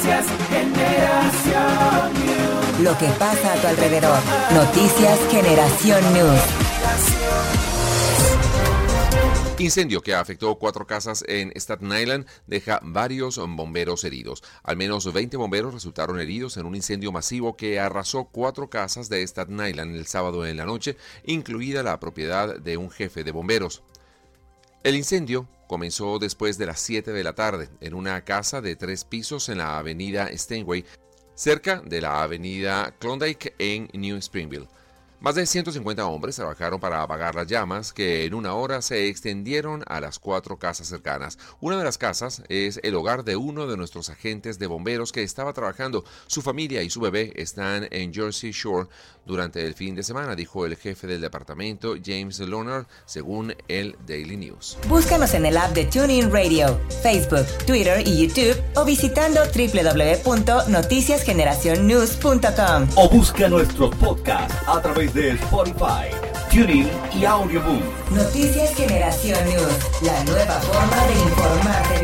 Noticias Generación News. Lo que pasa a tu alrededor. Noticias Generación News. Incendio que afectó 4 casas en Staten Island deja varios bomberos heridos. Al menos 20 bomberos resultaron heridos en un incendio masivo que arrasó 4 casas de Staten Island el sábado en la noche, incluida la propiedad de un jefe de bomberos. El incendio comenzó después de las 7 de la tarde en una casa de 3 pisos en la avenida Steinway, cerca de la avenida Klondike en New Springville. Más de 150 hombres trabajaron para apagar las llamas que en una hora se extendieron a las 4 casas cercanas. Una de las casas es el hogar de uno de nuestros agentes de bomberos que estaba trabajando. Su familia y su bebé están en Jersey Shore durante el fin de semana, dijo el jefe del departamento, James Leonard, según el Daily News. Búscanos en el app de TuneIn Radio, Facebook, Twitter y YouTube o visitando www.noticiasgeneracionnews.com. O busca nuestros podcasts a través de Spotify, TuneIn y Audioboom. Noticias Generación News, la nueva forma de informarte